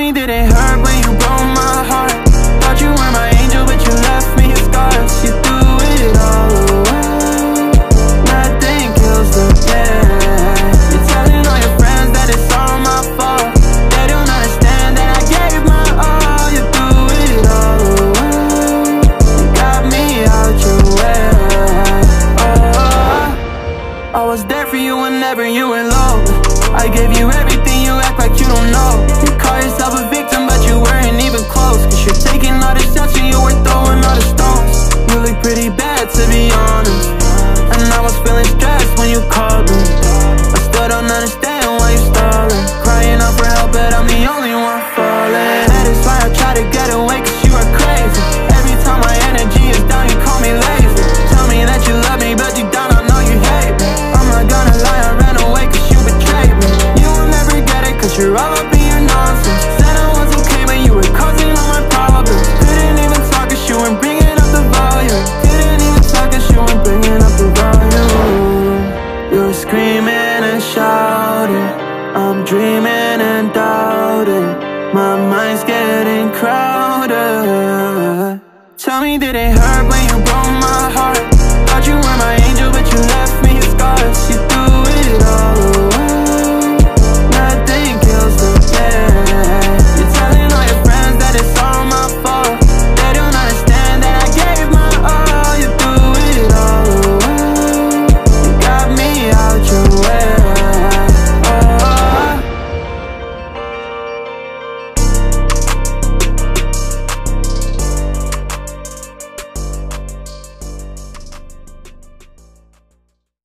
me, did it hurt when you broke my heart? Thought you were my angel, but you left me scars. You threw it all away. Nothing kills the pain. You're telling all your friends that it's all my fault. They don't understand that I gave my all. You threw it all away. You got me out your way. Oh, I was there for you whenever you were low. I gave you everything, you act like you don't know. You call yourself a victim, but you weren't even close. Cause you're taking all the shots and you were throwing all the stones. You look pretty bad, to be honest, and I was feeling stressed when you called me. I still don't understand why you stalling, crying out for help, but I'm the only one falling. That is why I try to get away, cause you are crazy. Every time my energy is down, you call me lazy. Tell me that you love me, but deep down I know you hate me. I'm not gonna lie, I ran away cause you betrayed me. You will never get it cause you're all up in your nonsense. Said I was okay but you were causing all my problems. Couldn't even talk cause you weren't bringing up the volume. Couldn't even talk cause you weren't bringing up the volume. You were screaming and shouting, I'm dreaming and doubting. My mind's getting crowded. Tell me, did it hurt when you